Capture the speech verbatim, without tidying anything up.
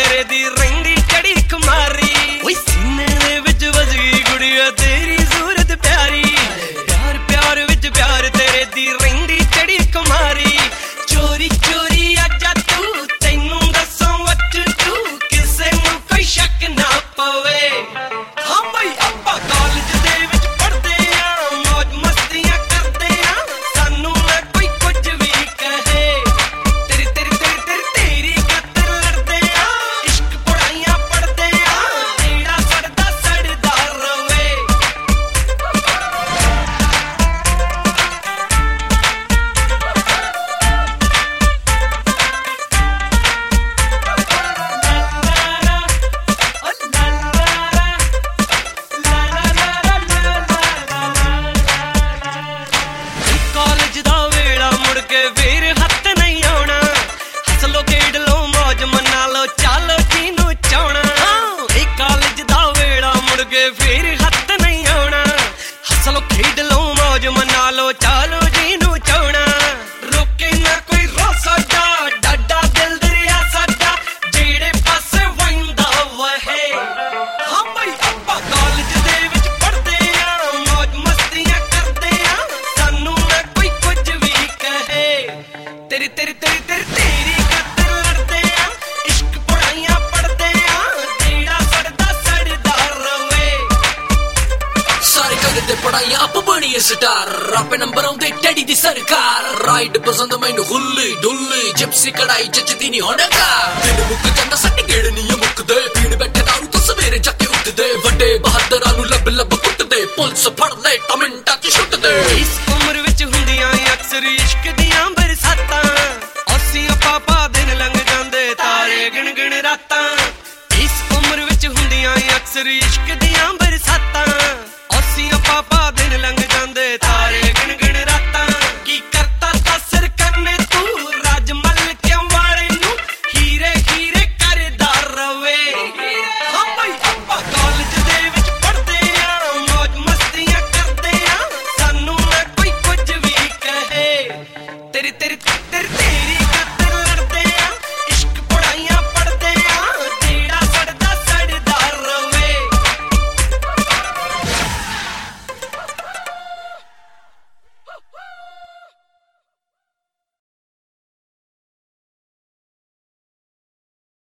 तेरे दी रंगी चढ़ी कुमारी सीने दे विच वज गई गुड़िया तेरी सूरत प्यारी प्यार प्यार विच प्यार तेरे दी रंगी चढ़ी कुमारी चोरी चोरी आजा तू तैनू दसो वट तू किसे नू कोई शक ना पवे हाँ भाई आपां कॉलेज दे विच पढ़दे आ मौज मस्तियां करदे आ सानू ना कोई कुछ भी कहे तेरी तेरी तेरी तेरी तेरी खातिर लड़दे आ इश्क पढ़ाइयां पढ़दे आ जेड़ा सड़दा सड़दा रवे कॉलेज दा वेला मुड़ के फिर हत्थ नहीं आउणा हस लो खेड लो मौज मना लो चलो जीनू चाहना ए कॉलेज दा वेला मुड़ के फिर हत्थ नहीं आउणा हस लो खेड लो मौज मना लो चलो जीनू चाहना रोके ना कोई रो साडा डाडा दिल दरिया साडा जेड़े पासे वंदा वहे हाँ भाई आपां कॉलेज दे विच पढ़दे आ मौज मस्तियां करदे आ सानू ना कोई कुछ भी कहे तेरी तेरी तेरी तेरी तेरी खातिर लड़दे आ इश्क पढ़ाइयां पढ़दे आ जेड़ा सड़दा सड़दा रवे सारे करदे पढ़ाइयां आप बणीए स्टार आपे नंबर आउंदे टैडी दी सरकार राइड पसंद मैनू हुल्ली डुल्ली जिप्सी कढ़ाई जचदी नहीं होने का दिन मुक जांदा सट्टी गेड़ नहीं मुकदे पीण बैठे दारू तो सवेरे जाके उठदे वड्डे बहादरां नू लब लब कुੱਟਦੇ पुलिस फड़ ले ਤਾਂ ਮਿੰਟਾਂ ਚ ਛੁੱਟਦੇ इस उम्र विच हुंदियां अक्सर इश्क दियां बरसातां अस्सियां पापा दिन लंघ जांदे तारे गिण गिण रातां इस उम्र विच हुंदियां अक्सर इश्क